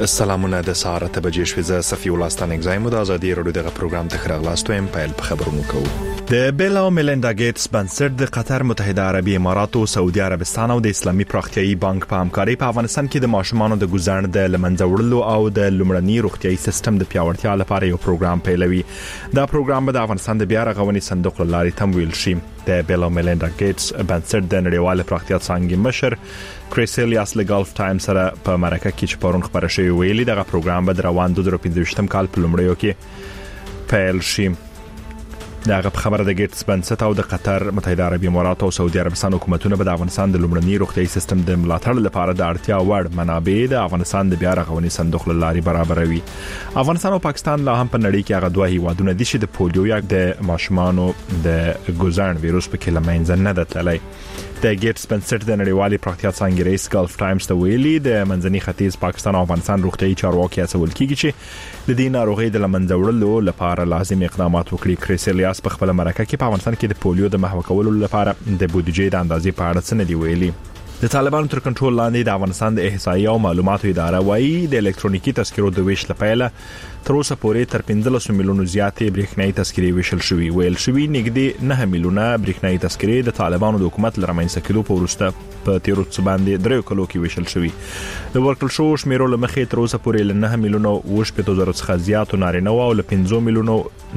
سلامونه د سهار ته بجې شوې ز صفي ولستان اگزایم د ازادي رادیو دغه پروګرام ته خراغلاستو ام پایل په خبرونو کوو. د بیل او میلیندا ګیټس بنسټ د قطر متحده عربی امارات او سعودي عربستان او د اسلامي پراختیایي بانک په همکاري په افغانستان کې د ماشومانو د ګزارن د لمنځوړلو او د لومړني روغتيایي سیستم د پیاوړتیا لپاره یو پروګرام پیلوي. دا پروګرام به د افغانستان د بیا رغونې صندوق لارې تمویل شي. د بیل او میلیندا ګیټس بنسټ د نړیوال پراختیا څنګه مشر کریسلیاس له ګلف ټایم سره په مرکه کې چې پرون خبره شوې ویلي دغه پروګرام به د روان 2015 کال په لومړیو کې پیل شي. دغه خبره د ګیټس بنسټ او د قطر متحده عربی امارات او سعودي عربستان حکومتونه به د افغانستان د لومړني روغتيایي سیستم د ملاتړ لپاره د اړتیا وړ منابع د افغانستان د بیا رغونې صندوق لارې برابروي. افغانستان او پاکستان لا هم په نړۍ کې هغه دوه هیوادونه دي چې د پولیو یا د ماشومانو د ګزارن وایروس په کې لمنځه نه دتلای. د ګیټس بنسټ د نړیوالې پراختیا څنګه رئیس ګلف ټایمز ته ویلي د منځني ختیځ پاکستان او افغانستان روغتيایي چارواکي هڅول کیږي چې د دې ناروغي د لمنځوړلو لپاره لازم اقدامات وکړي. کریسلیاس په خپل مرکه کې په افغانستان کې د پولیو د محو کولو لپاره د بودیجې د اندازې په اړه څه نه دی ویلي. د طالبانو تر کنټرول لاندې د افغانستان د احصایې او معلوماتو اداره وايي د الکترونیکي تذکرو د ویش لپاره تر اوسه پورې تر 15 میلیونو زیاتې برېښنايي تذکرې ویشل شوې. ویل شوې نږدې 9 میلیونه برېښنايي تذکرې د طالبانو د حکومت لرمنځته کېدو په وروسته په تیرو څه باندې 3 کلو کې ویشل شوې. د ورکل شو شمیرو لمخې تر اوسه پورې ل 9 میلیونو 850,000 څخه زیات نارینه او ل 15 میلیونو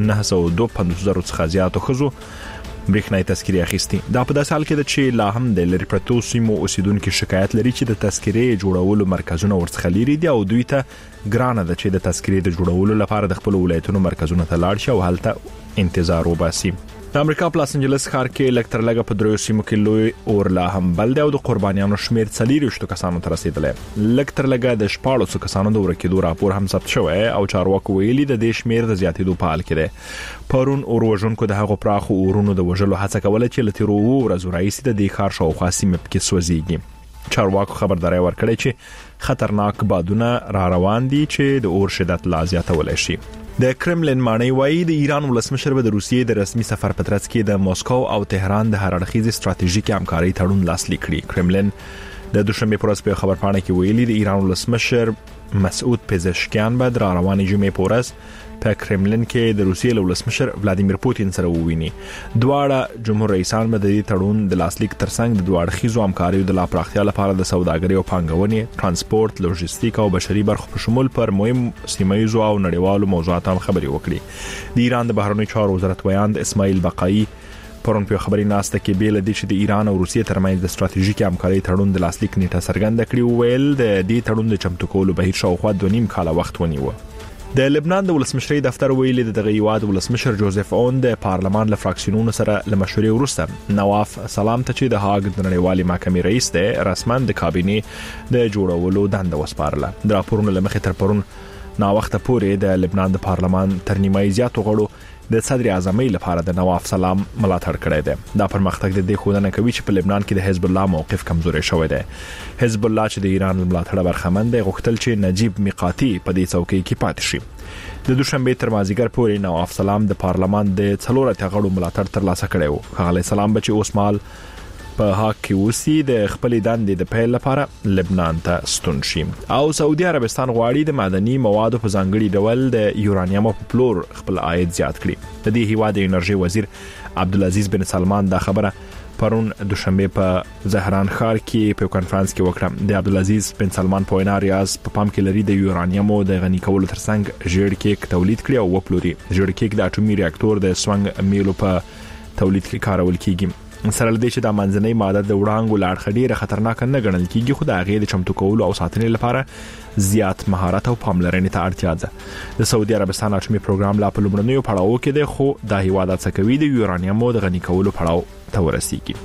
952,000 څخه زیات خزو برېښنايي تذکرې اخیستي. دا په داسې حال کې ده چې لا هم د لری پرتو سیمو اوسیدونکو شکایت لري چې د تذکرې جوړولو مرکزونه ورڅخه لري دي او دوی ته ګرانه ده چې د تذکرې د جوړولو لپاره د خپل ولایتونو مرکزونه ته لاړ شي او هلته انتظار وباسي. د امریکا په لاس انجلس ښار کې لکټر لګه په دریو سیمو کې لوی اور لا هم بل دی او د قربانیانو شمیر 40 کسانو ته رسیدلی. لکټر لګه د 14 کسانو د ورکېدو راپور هم ثبت شوی او چارواکو ویلي د دې شمیر د زیاتېدو په حال کې دی. پرون اور وژونکو د هغو پراخو اورونو د وژلو هڅه کوله چې له تیرو ورځو راهیسې د دې ښار شاوخوا سیمې پکې سوځېږي. چارواکو خبرداري ورکړې چې خطرناک بادونه را روان دي چې د اور شدت لا زیاتولی شي. د کرملین مانی وایي د ایران ولسمشر به د روسیې د رسمي سفر په ترڅ کې د موسکو او تهران د هر اړخیزې ستراتیژیکي همکارۍ تړون لاسلیک کړي. کرملین د دوشنبه پر ورځ په خبرپاڼه کې ویلي د ایران ولسمشر مسعود پزشکیان به د روانې جمعې په ورځ په کرملین کې د روسیې ولسمشر ولادیمیر پوتین سره وویني. دواړه جمهور رئیسان به د دې تړون د لاسلیک ترڅنګ د دوه اړخیزو همکاریو د لا پراختیا لپاره د سوداګرۍ او پانګونې، ترانسپورت، لوجستیک او بشري برخو په شمول پر مهم سیمایي او نړیوالو موضوعاتو هم خبرې وکړي. د ایران د بهرنیو چارو وزارت ویاند اسماعیل بقایي پرون په خبري ناسته کې بیل دي چې د ایران او روسیې ترمنځ د ستراتیژیکي همکارۍ تړون د لاسلیک نیټه څرګنده کړې ویل د دې تړون د چمتو کولو بهیر شاوخوا 2.5 کال وخت ونیو. د لبنان د ولسمشرۍ دفتر ویلي د دغه هیواد ولسمشر جوزف اون د پارلمان له فراکسیونونو سره له مشورې وروسته نواف سلام ته چې د هاګ د نړیوالې محکمې رئیس دی رسما د کابینې د جوړولو دنده وسپارله. د راپورونو لمخې تر پرون نا وخت پورې د لبنان د پارلمان تر نیمه زیات غړو د صدر اعظمۍ لپاره د نواف سلام ملاتړ کړی دی. دا پرمختګ د دې ښودنه کوي چې په لبنان کې د حزب الله موقف کمزوري شوی دی. حزب الله چې د ایران ملاتړ برخمن دی غوښتل چې نجیب میقاتی په دې څوکۍ کې پاتې شي. د دوشنبه تر مازیګر پورې نواف سلام د پارلمان د 4 غړو ملاتړ ترلاسه کړی و. هغه سلام بچي اوسمال په هاک کې اوسي د خپل دندې د پیل لپاره لبنان ته ستون شي. او سعودي عربستان غواړي د معدني موادو په ځانګړي ډول د یورانیم په پلور خپل عاید زیات کړي. د دې هیواد د انرژي وزیر عبدالعزیز بن سلمان دا خبره پرون دوشنبه په زهران ښار کې په کانفرنس کې وکړه. د عبدالعزیز بن سلمان په وینا ریاض په پام کې لري د یورانیم د غني کولو ترڅنګ ژیړ کیک تولید کړي او وپلوري. ژیړ کیک د اټومي ریاکټور د سوانګ میلو په تولید کې کارول کیږي. سره لدې چې د منځنۍ ماده د وړانګو لاړ ډیره خطرناک نه ګڼل کیږي خو د هغې د چمتو کولو او ساتنې لپاره زیات مهارت او پاملرنې ته اړتیا ده. د سعودي عربستان اټومي پروګرام لا په لومړنیو پړاوو کې دی خو دا هیواد هڅه کوي د یورانیم د غني کولو پړاو ته ورسیږي.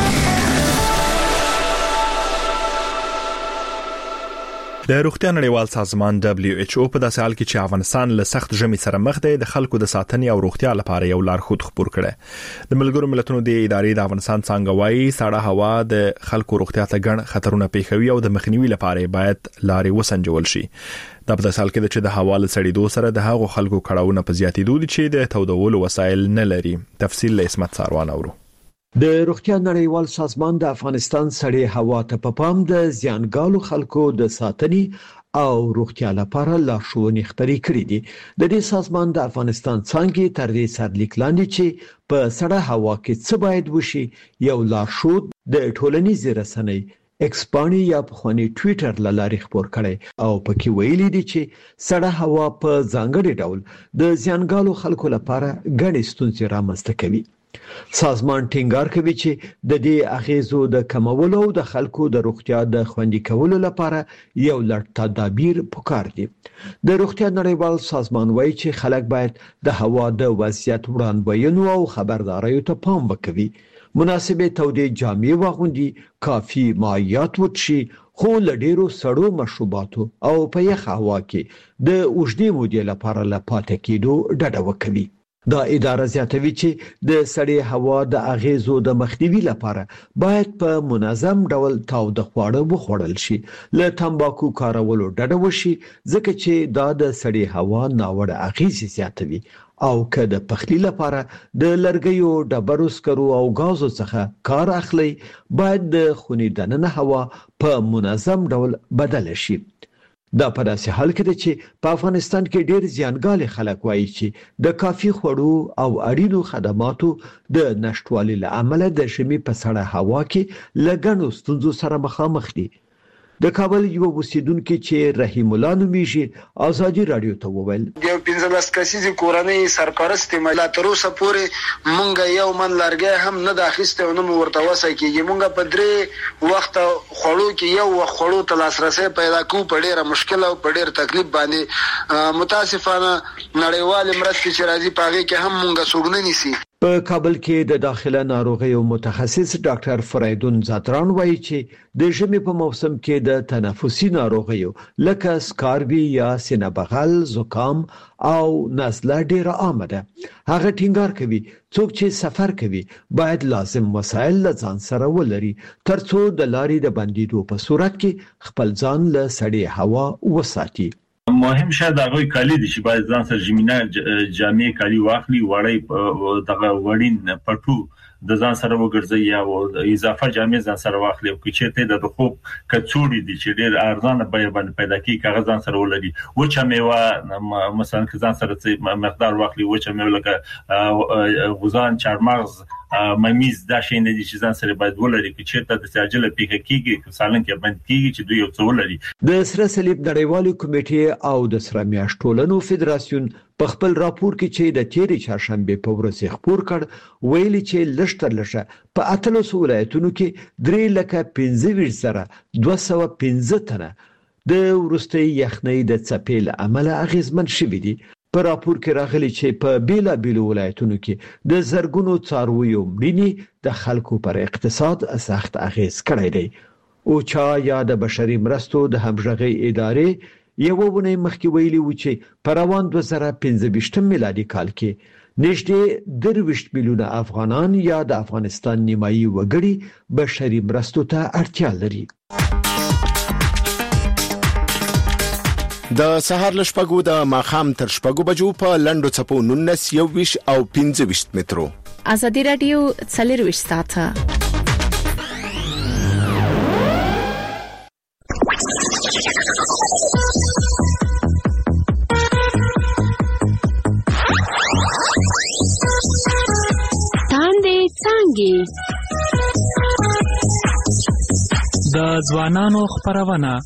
د روغتیا نړیوال سازمان WHO په داسې حال کې چې افغانستان له سخت ژمي سره مخ دی د خلکو د ساتنې او روغتیا لپاره یو لارښود خبر کړي. د ملګرو ملتونو د ادارې د افغانستان څنګه وایي سړه هوا د خلکو روغتیا ته ګڼ خطرونه پیښوي او د مخنیوي لپاره باید لارې وسنجول شي. دا په داسې حال کې چې د هوا له سړېدو سره د هغو خلکو کړهونه په زیاتېدو دي چې د تودولو وسایل نه لري. تفصیل له اسمت ساروان اورو. د روغتیا نړیوال سازمان د افغانستان سړې هوا ته په پام د زیانګالو خلکو د ساتنې او روغتیا لپاره لارښوونې خپرې کړې دي. د دې سازمان د افغانستان څانګې تر دې سرلیک لاندې چې په سړه هوا کې څه باید وشي یو لارښود د ټولنیزې رسنۍ ایکس باندې یا په خواني ټوئیټر لارې خبر کړي او پکې ویلي دي چې سړه هوا په ځانګړي ډول د زیانګالو خلکو لپاره ګڼې ستونزې رامنځته کوي. سازمان ټینګار کوي چې د دې اغیزو د کمولو او د خلکو د روغتیا د خوندي کولو لپاره یو لړ تدابیر پکار دي. د روغتیا نړیوال سازمان وایي چې خلک باید د هوا د وضعیت وړاندوینو او خبرداریو ته پام وکړي. مناسبه تودې جامې واغوندي، کافي مایعات وڅښي، خو له ډیرو سړو مشروباتو او په یخ هوا کې د اوږدې مودې لپاره له پاتې کېدو ډډه وکړي. دا اداره زیاتوي چې د سړې هوا د اغیزو د مخنیوي لپاره باید په منظم ډول تاوده خواړه وخوړل شي، له تمباکو کارولو ډډه وشي ځکه چې دا د سړې هوا ناوړه اغیزې زیاتوي، او که د پخلی لپاره د لرګیو، ډبرو سکرو او غازو څخه کار اخلي باید د خونې دننه هوا په منظم ډول بدل شي. دا په داسې حال کې ده چې په افغانستان کې ډېر زیانګال خلک وایي چې د کافي خوړو او اړینو خدماتو د نشټوالي له امله د ژمي په سړه هوا کې له ګڼو ستونزو سره مخامخ دي. د کابل یو اوسیدونکو چې رحیم الله نومیږي ازادي رادیو ته وویل د 15 کسیزې کورنۍ سرپرست مله تر اوسه پورې مونږ یو من لارګي هم نه داخسته او نه ورته وسه کیږي. مونږ په درې وخت خړو کې یو وخت خړو ته لاسرسي پیدا کوو په ډیره مشکل او په ډیر تکلیف باندې. متاسفانه نړیوال مرستې چې راځي پاغه کې هم مونږ سوګنه نیسي. په کابل کې د داخله ناروغیو متخصص ډاکټر فریدون زادران وایي چې د ژمي په موسم کې د تنفسي ناروغیو لکه سکاربي یا سینه بغل، زکام او نزله ډیره عامه ده. هغه ټینګار کوي څوک چې سفر کوي باید لازم وسایل له ځان سره ولري ترڅو د لارې د بندیدو په صورت کې خپل ځان له سړې هوا وساتي. مهم شاید هغه کالی دي چې باید ځان سره ژمنه جامې کالی واخلي، وړي دغه وړین پټو د ځان سره وګرځي یا اضافه جامې ځان سره واخلي. او چې ته د خوب کڅوړي دي چې ډېر ارزانه بیه باندې پیدا کیږي کاغذ ځان سره ولري. وچه میوه مثلا که ځان سره مقدار واخلي، وچه میوه لکه غوزان، چارمغز، ممیز، دا شی نه دي چې ځان سره باید ولري چې ته د ساجله پیښه کیږي سالن کې باندې کیږي چې دوی یو څه ولري. د سره صلیب نړیوالې کمیټې او د سره میاشت ټولنو فدراسیون په خپل راپور کې چې د تیرې چهارشنبه په ورځ خبر کړ ویلي چې لشتر لشه په 18 ولایتونو کې 3,25,215 تنه د ورستي یخنۍ د څپې له امله اغیزمن شوي دي. په راپور کې راغلي چې په بیلا بیلو ولایتونو کې د زرګونو څارویو مړینې د خلکو پر اقتصاد سخت اغیز کړی دی. او چا یا د بشري مرستو د همغږي ادارې یو ونه مخکې ویلي و چې په روان 2015 میلادي کال کې نږدې 23 میلیونه افغانان یا د افغانستان نیمایي وګړي بشري مرستو ته اړتیا لري. د سهار لشپګو د ماخام تر شپګو بجو په لندو چپو 19 او 25 مترو. ازادي رادیو 24 ساعته. تاندې څنګه د ځوانانو خبرونه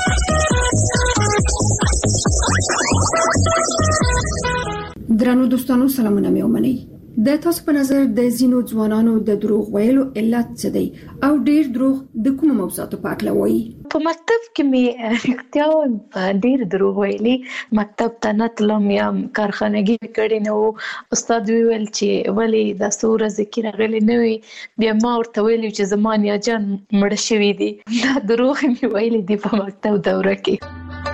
درنو دوستانو سلامونه مې ومنئ. د تاسو په نظر د زینو ځوانانو د دروغ ویلو علت څه دی او ډیر دروغ د کوم موضوعاتو په اړه وایي؟ په مکتب کې مې اختیار ډیر دروغ ویلي. مکتب ته نه تلم یا کارخانګي کړي نو استاد ویل چې ولی د سوره ذکر غلي نه وي. بیا ما ورته ویل چې زمان یا جان مړ شوی دي. دا دروغ مې ویلي دي په مکتب دوره کې.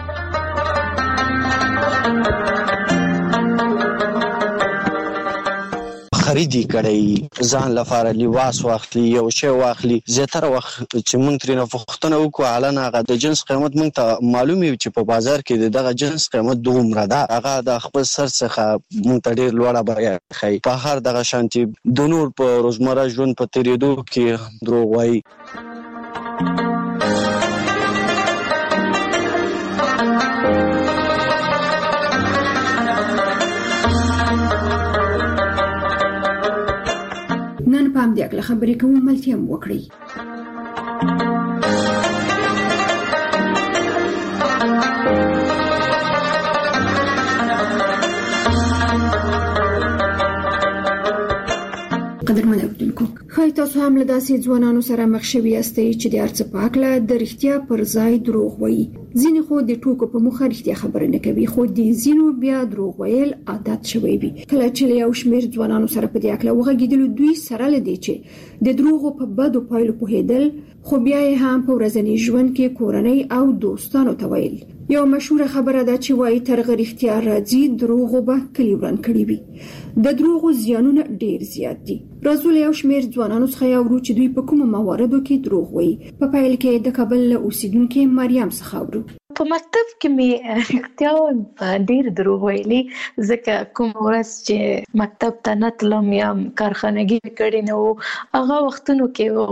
خریدي کړی ځان لپاره لباس واخلي، یو شی واخلي. زیاتره وخت چې موږ ترې پوښتنه وکړو علن هغه د جنس قیمت موږ ته معلومي چې په بازار کې دغه جنس قیمت دومره ده، هغه د خپل سر څخه موږ ته ډیر لوړه بیه ښیي. په هر دغه شانتي د نور په روزمره ژوند په تیریدو کې دروغ وایي. نن په همدې اړه خبرې کوو، ملتیا مو وکړئ. قدرمن اوریدونکو، ښایي تاسو هم له داسې ځوانانو سره مخ شوي یاستئ چې د هر څه په هکله د رښتیا پر ځای دروغ وایي. ځینې خو د ټوکو په موخه رښتیا خبره نه کوي، خو د ځینو بیا دروغ ویل عادت شوی وي. کله چې له یو شمېر ځوانانو سره په دې اړه وغږېدلو، دوی سره له دې چې د دروغو په بدو پایلو پوهېدل، خو بیا یې هم په ورځني ژوند کې کورنۍ او دوستانو ته ویل. یو مشهور خبره ده چې وایي تر غریختیا راځي دروغو به کلی وران کړی وي. د دروغو زیانونه ډیر زیات دي. راځو له یو شمېر ځوانانو څخه یو چې دوی په کومو مواردو کې دروغ وایي. په پیل کې د کابل اوسیدونکو مریم څخه اورو. په مکتب کې مې اختیار ډیر دروغ ویلي، ځکه کوم ورځ چې مکتب ته نه تلم یا کارخانګي کړې نه وو، هغه وختونو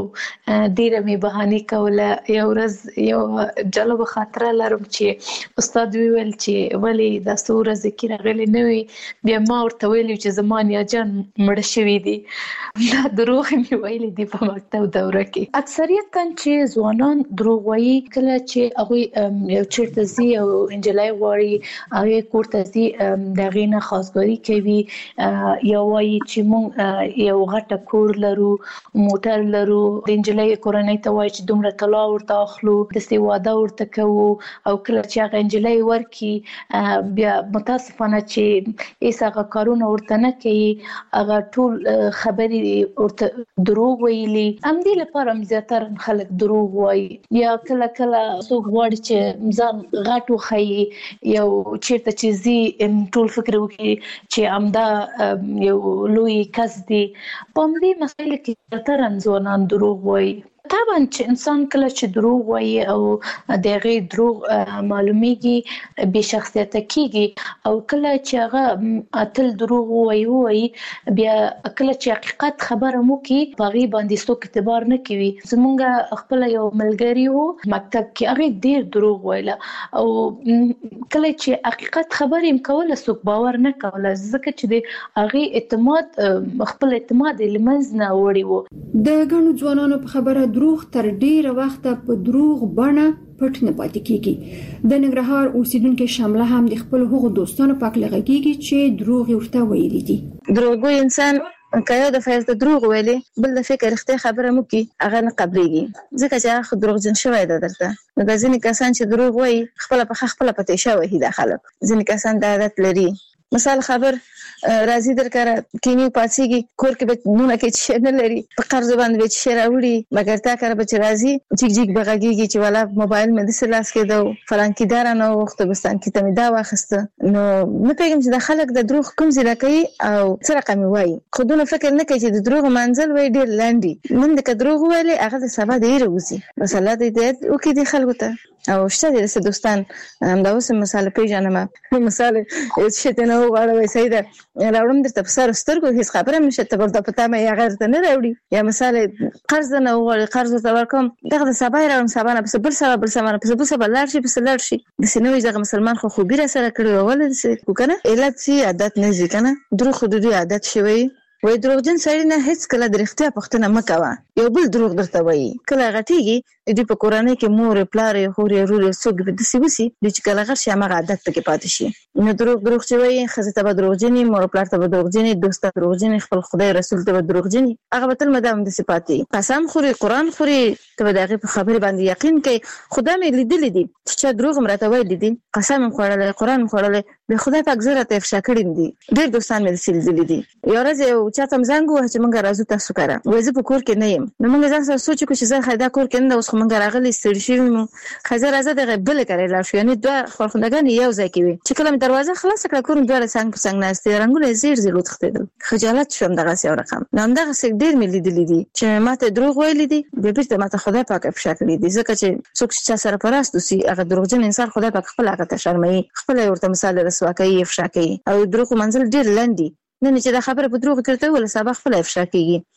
کې ډیره مې بهانه کوله. یو ورځ یو جالب خاطره لرم چې استاد ویل چې ولی د ورځې کې راغلي نه وي، بیا ما ورته ویلي چې زما نیا جان مړ شوی دی. دا دروغ مې ویلي دي په مکتب دوره کې. اکثریتا چې ځوانان دروغ وایي کله چې هغه یو چیرته زی او انجلای غواړي هغه کوړه زی دغه نه خاصګاری کوي، یا وایي چې مونږ یو غټه کور لرو، موټر لرو، د انجلای کورنۍ ته وایي چې دومره طلا ورته اخلو، د سی واده ورته کوو، او کله چې هغه انجلای ورکی بیا متاسفانه چې ایساغه کارونه ورته نه کوي، هغه ټول خبرې ورته دروغ ویلي. هم دې لپاره زیاتره خلک دروغ وایي. یا کله څوک غواړي چې ځان غټو خي یو چیرته چې زی ټول فکر وکړي چې امدا یو لوی کس دی. په دې مسایل کې تر ځوانان دروغ وایي. طبعا چې انسان کله چې دروغ وایي او دغه دروغ معلومیږي به شخصیت کېږي، او کله چې هغه اتل دروغ وایي بیا کله چې حقیقت خبره مو کې باغی باندې څوک اعتبار نه کوي. زمونږ خپل یو ملګری وو مکتب کې، هغه ډیر دروغ ویله، او کله چې حقیقت خبره یې کوله څوک باور نه کوله، ځکه چې د هغه اعتماد خپل اعتماد لمنځ نه وړي وو. د ګڼو ځوانانو په خبره دروغ تر ډیره وخت په دروغ بڼه پټ نه پاتې کیږي. د ننګرهار اوسیدونکو شامله هم د خپل هغو دوستانو پاک لغږیږي چې دروغ ورته ویلي دي. دروغ انسان کایو د فایز د دروغ ویلي بل د فکر اختیار خبره مو کی هغه نه قبليږي، ځکه چې هغه دروغجن شوی دی درته. نو د ځینې کسان چې دروغ وایي خپل پته شوی دی خلک. ځینې کسان د عادت لري. مثال خبر راځي درکړه کینی پاتېږي کور کې به نونه کې چې نه لري، په قرض باندې به چې راوړي، مګر تا کار به چې راځي جګ بغاږي چې والا موبایل مې د سلاس کې دو فلان کې دار نه وخت بستان کې ته مې دا واخسته. نو نه پیغام چې د خلک د دروغ کوم ځای کوي او څه رقم وایي، خودونه فکر نه کوي چې د دروغ منزل وای ډیر لاندې. نن د دروغ ویلي هغه د سبا دی روزي مثلا د دې او کې د خلکو ته او شته د دوستان دا اوس مثال پیژنم. مثال چې نه وغواړم سیده راوړم درته په سر سترګو هیڅ خبره نشته ته ورته پته مې هغه ته نه راوړي. یا مثال قرض نه وغواړي قرض ته ورکوم دغه د سبا راوړم سبا نه بل سبا لاړ شي د سينوي ځکه مسلمان خو بیره سره کړو ولې څه کو کنه علت سي عادت نه ځي کنه دروغ خودي عادت شوی. وای دروغجن سړی نه هیڅ کله د رښتیا پښتنه مکوه. یو بل دروغ درته وایي کله غټيږي د په کورانه کې مور پلار خوري روري څوک به د سیوسی د چې کله غر شي هغه عادت پکې پاتې شي. نو دروغ چې وایي خزه ته دروغجنې، مور پلار ته دروغجنې، دوست ته دروغجنې، خپل خدای رسول ته دروغجنې، هغه تل مدام د صفاتي قسم خوري قران خوري ته دغه په خبره باندې یقین کوي. خدای مې لیدل دي چې دروغ مرته وایي دي قسم خورل قران خورل به خدای پاک زړه ته افشا کړی دي. ډېر دوستان مې سلسله دي. یو ورځ یو چاته زنګ وه چې مونږ راځو تاسو کاره وایي زه په کور کې نه یم. نو مونږ ځان سره سوچ کو چې زه خیدا کور کې نه اوس مونږ راغلي ستړي شوي مو خزر راځه دغه بل کړی لا شو یعنی دوه خلخندګان یو ځای کې وي چې کله دروازه خلاص کړه کور دوه څنګه څنګه نهسته رنگونه زیر وتختیدل. خجالت شوم دغه یو رقم. نو دغه څه ډېر مې لیدلې دي چې ماته دروغ ویلي دي به بیرته ماته خدای پاک افشا کړی دي، ځکه چې څوک چې سره پراستو سي هغه دروغجن انسان خدای پاک خپل هغه ته شرمایي، خپل ورته مثال رسوا کوي افشا کوي. او دروغ منزل ډېر لاندې نه چې دا خبره په دروغ ترته ول سبا خپل افشا کوي.